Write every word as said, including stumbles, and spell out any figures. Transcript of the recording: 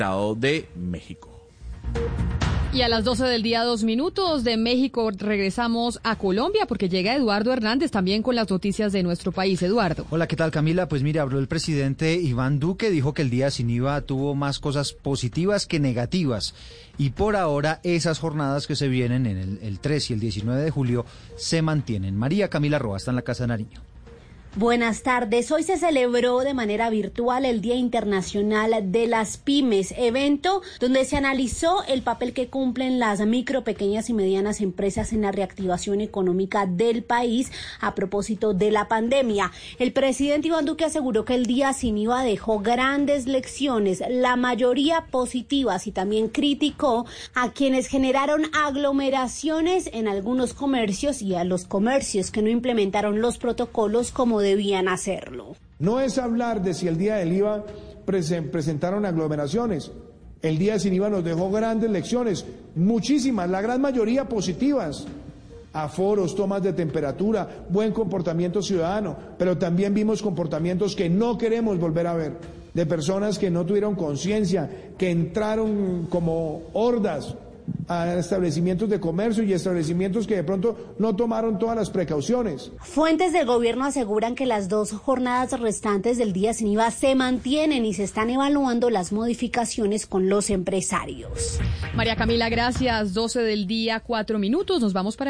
Estado de México. Y a las doce del día, dos minutos de México, regresamos a Colombia porque llega Eduardo Hernández también con las noticias de nuestro país. Eduardo. Hola, ¿qué tal, Camila? Pues mire, habló el presidente Iván Duque, dijo que el día sin I V A tuvo más cosas positivas que negativas. Y por ahora esas jornadas que se vienen en el, el tres y el diecinueve de julio se mantienen. María Camila Roa está en la Casa de Nariño. Buenas tardes. Hoy se celebró de manera virtual el Día Internacional de las Pymes, evento donde se analizó el papel que cumplen las micro, pequeñas y medianas empresas en la reactivación económica del país a propósito de la pandemia. El presidente Iván Duque aseguró que el día sin I V A dejó grandes lecciones, la mayoría positivas, y también criticó a quienes generaron aglomeraciones en algunos comercios y a los comercios que no implementaron los protocolos como debían hacerlo. No es hablar de si el día del I V A presen- presentaron aglomeraciones. El día sin I V A nos dejó grandes lecciones, muchísimas, la gran mayoría positivas. Aforos, tomas de temperatura, buen comportamiento ciudadano, pero también vimos comportamientos que no queremos volver a ver, de personas que no tuvieron conciencia, que entraron como hordas a establecimientos de comercio y establecimientos que de pronto no tomaron todas las precauciones. Fuentes del gobierno aseguran que las dos jornadas restantes del día sin I V A se mantienen y se están evaluando las modificaciones con los empresarios. María Camila, gracias. doce del día, cuatro minutos. Nos vamos para